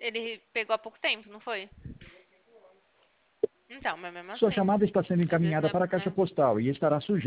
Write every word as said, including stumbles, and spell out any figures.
ele pegou há pouco tempo, não foi? Então, mas mesmo Sua assim. chamada está sendo Às vezes encaminhada não é, para a não caixa é- postal e estará sujeita